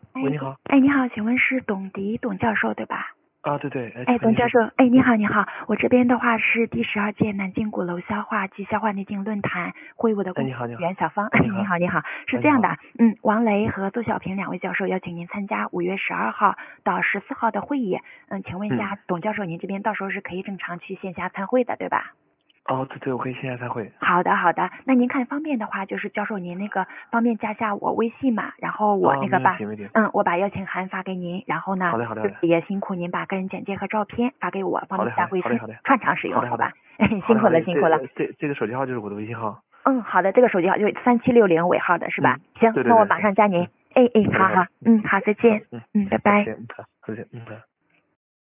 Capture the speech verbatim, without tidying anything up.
哎喂，你好。 哎，你好，请问是董迪董教授对吧？ 啊，对对，哎， 哎， 请问你是？ 董教授，哎，你好，你好，我这边的话是第十二届南京鼓楼消化及消化内镜论坛会务的哎， 工作你好，你好。 人员小芳。 哎，你好。 你好，你好，是哎，你好。 这样的，嗯，王雷和邹小平两位教授邀请您参加五月十二号到十四号的会议。嗯，请问一下， 嗯。 董教授，您这边到时候是可以正常去线下参会的，对吧？ 哦，对对，我可以线下参会。 好的，好的。那您看方便的话，就是教授您那个方便加下我微信嘛，然后我啊， 那个把， 没问题，没问题。 嗯，我把邀请函发给您，然后呢， 好的，好的，好就是的。 也辛苦您把个人简介和照片发给我，方好的，好的， 便下回好的，好的， 串场使用， 好的，好的， 好吧？ 好的， 辛苦了， 好的。这辛苦了。 这这个手机号就是我的微信号。 嗯，好的，这个手机号就是三七六零尾号的是吧？ 嗯， 行，那我对对对。 马上加您。 嗯， 哎哎， 好的，好的。 好好，嗯，好，再好， 见， 嗯， 嗯，拜拜。 再见，嗯，好，再见，嗯，好。